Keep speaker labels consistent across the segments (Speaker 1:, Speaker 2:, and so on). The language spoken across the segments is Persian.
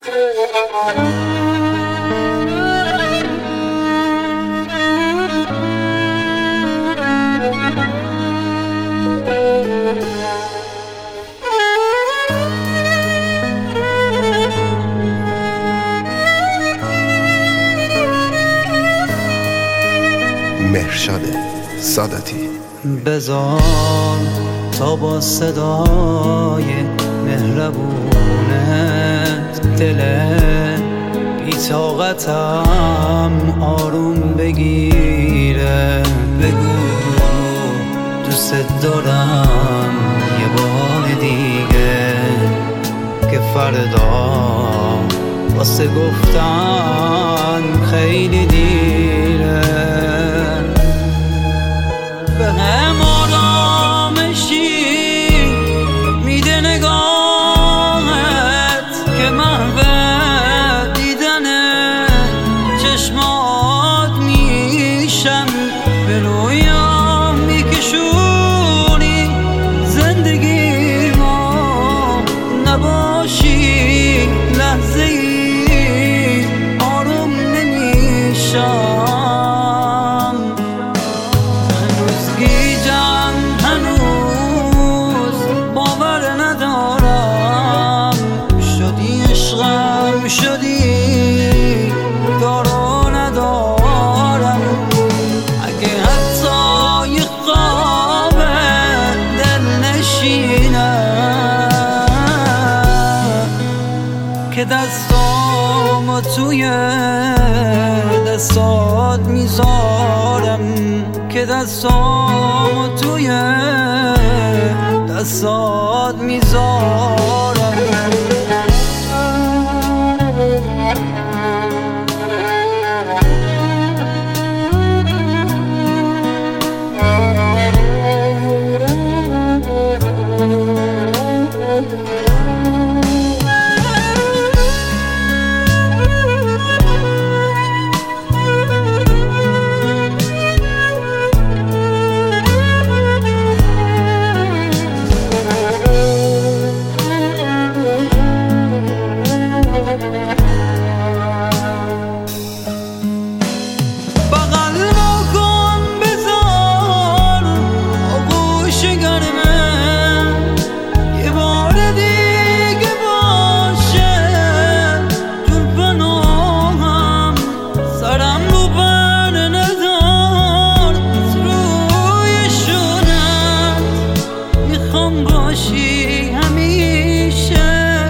Speaker 1: مهرشاد ساداتی.
Speaker 2: بذار تا با صدای مهربونت دل بی‌طاقتم آروم بگیره. بگو دوست دارم یه بار دیگه که فردا واسه گفتن خیلی دیره. به هم آرامشی میده نگاهت که محو دیدن چشمات میشم. به رویام میکشونی زندگی ما نباشی لحظه ای آروم نمیشم. شدی دارو ندارم اگه حتی یه خواب دل نشینم که دستامو توی دستات میذارم. که دستامو توی دستات میذارم. باشی همیشه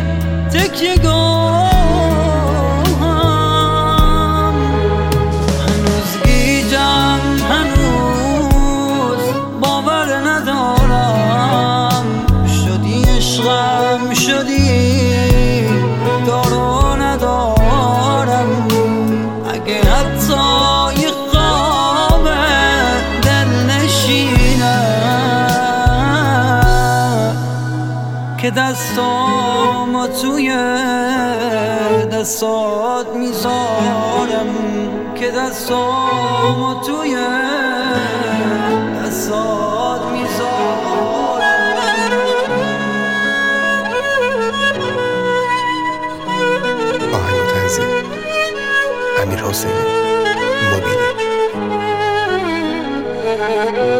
Speaker 2: تکیه‌گاهم. هنوز گیجم، هنوز باور ندارم. شدی عشقم، شدی دارو ندارم اگه حتی یه خواب دل نشینم که دستامو توی دستات میذارم. که دستامو توی دستات میذارم.
Speaker 1: آهنگ و تنظیم امیر حسین مبینی.